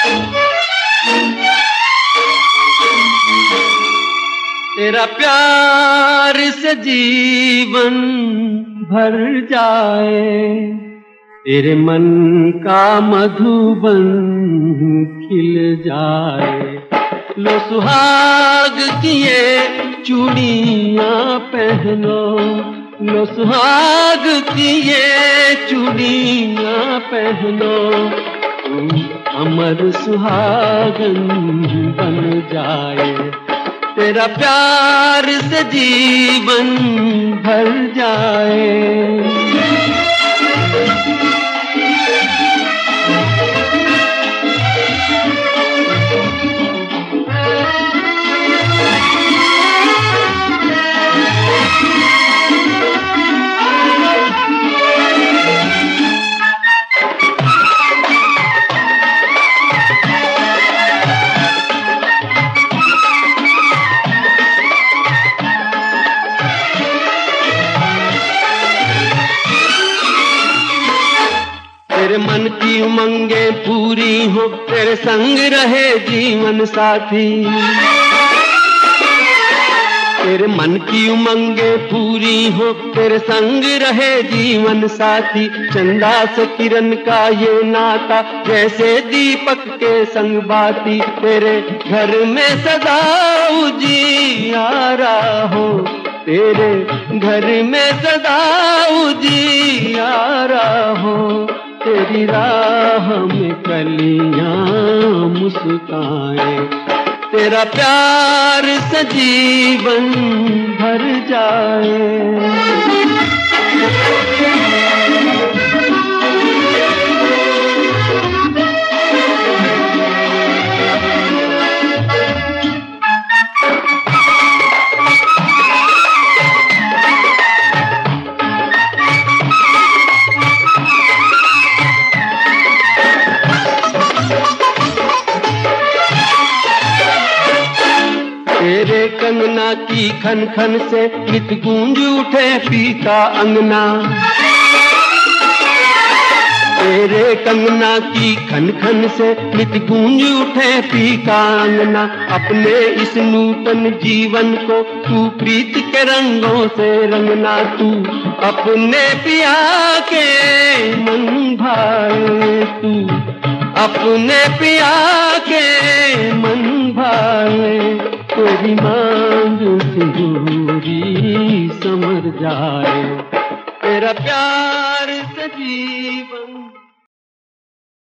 तेरा प्यार से जीवन भर जाए, तेरे मन का मधुबन खिल जाए। लो सुहाग की ये चूड़ियां पहनो, लो सुहाग की ये चूड़ियां पहनो, तुम अमर सुहागन बन जाए। तेरा प्यार से जीवन भर जाए। तेरे मन की उमंगें पूरी हो, तेरे संग रहे जीवन साथी। तेरे मन की उमंगें पूरी हो, तेरे संग रहे जीवन साथी। चंदा से किरण का ये नाता, जैसे दीपक के संग बाती। तेरे घर में सदा उजियारा हो, तेरे घर में सदा उजियारा हो। तेरी राह में कलियां मुस्काए, तेरा प्यार से जीवन भर जाए। तेरे कंगना की खन खन से नित गूंज उठे पीका अंगना। तेरे कंगना की खन खन से नित गूंज उठे पीका अंगना। अपने इस नूतन जीवन को तू प्रीत के रंगों से रंगना। तू अपने पिया के मन भाए, तू अपने पिया के मन भाए। तेरी मांग सिंदूरी समर जाए, तेरा प्यार से जीवन